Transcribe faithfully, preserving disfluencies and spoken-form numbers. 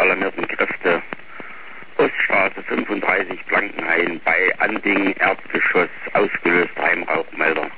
alarmierten Kräfte. Oststraße fünfunddreißig Blankenhain bei Anding, Erdgeschoss, ausgelöster Heimrauchmelder.